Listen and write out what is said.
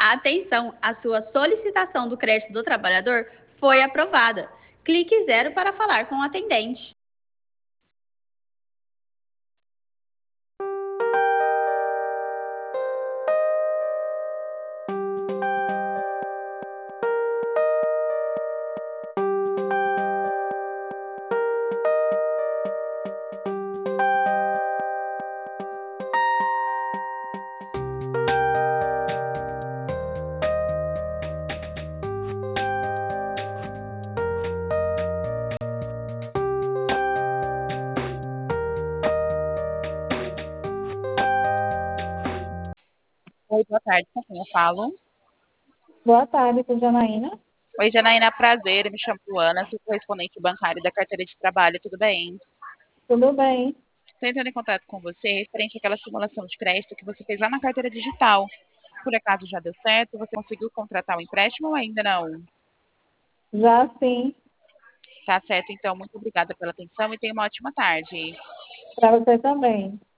Atenção, a sua solicitação do crédito do trabalhador foi aprovada. Clique zero para falar com o atendente. Oi, boa tarde, com quem eu falo? Boa tarde, com Janaína. Oi, Janaína, prazer, eu me chamo Luana, sou correspondente bancário da carteira de trabalho, tudo bem? Tudo bem? Estou entrando em contato com você referente àquela simulação de crédito que você fez lá na carteira digital. Por acaso já deu certo? Você conseguiu contratar o empréstimo ou ainda não? Já sim, Tá certo, então, muito obrigada pela atenção e tenha uma ótima tarde. para você também.